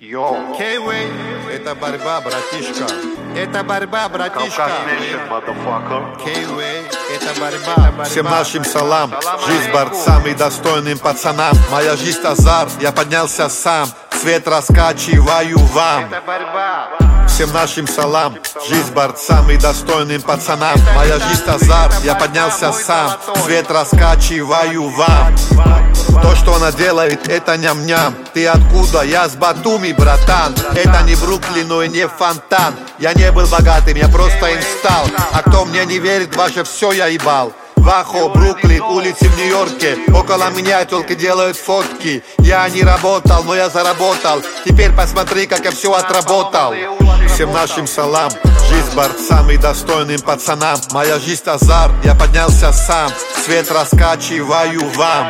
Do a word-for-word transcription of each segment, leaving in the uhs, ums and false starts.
Йоу, Кейвей, это борьба, братишка. Это борьба, братишка. Кейвей, это борьба. Всем нашим салам, жизнь борцам и достойным пацанам. Моя жизнь азарт, я поднялся сам, свет раскачиваю вам. Это борьба. Всем нашим салам, жизнь борцам и достойным пацанам. Моя жизнь азарт, я поднялся сам, свет раскачиваю вам. То, что она делает, это ням-ням. Ты откуда? Я с Батуми, братан. Это не Бруклин, но и не фонтан. Я не был богатым, я просто им стал. А кто мне не верит, ваше все я ебал. Вахо, Бруклин, улицы в Нью-Йорке. Около меня только делают фотки. Я не работал, но я заработал. Теперь посмотри, как я все отработал. Всем нашим салам, жизнь борцам и достойным пацанам. Моя жизнь азарт, я поднялся сам, свет раскачиваю вам.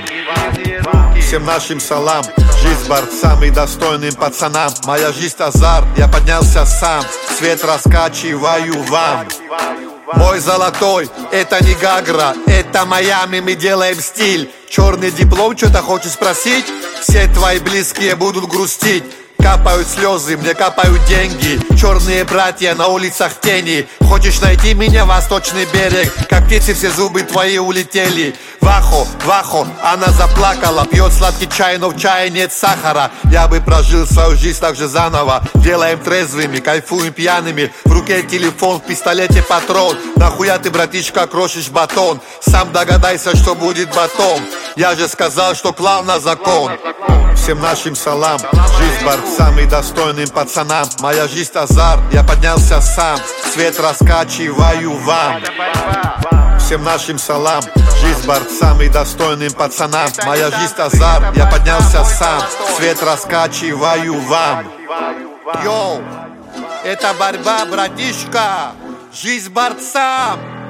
Всем нашим салам, жизнь борцам и достойным пацанам. Моя жизнь азарт, я поднялся сам, свет раскачиваю вам. Мой золотой, это не Гагра, это Майами, мы делаем стиль. Черный диплом, что-то хочешь спросить? Все твои близкие будут грустить. Капают слезы, мне капают деньги. Черные братья на улицах тени. Хочешь найти меня, восточный берег? Как птицы все зубы твои улетели. Вахо, Вахо, она заплакала. Пьет сладкий чай, но в чае нет сахара. Я бы прожил свою жизнь так же заново. Делаем трезвыми, кайфуем пьяными. В руке телефон, в пистолете патрон. Нахуя ты, братишка, крошишь батон? Сам догадайся, что будет батон. Я же сказал, что клал на закон. Всем нашим салам, жизнь борцам и достойным пацанам. Моя жизнь азарт, я поднялся сам, свет раскачиваю вам. Всем нашим салам, жизнь борцам и достойным пацанам. Моя жизнь азарт, я поднялся сам, свет раскачиваю вам. Йоу, это борьба, братишка. Жизнь борцам.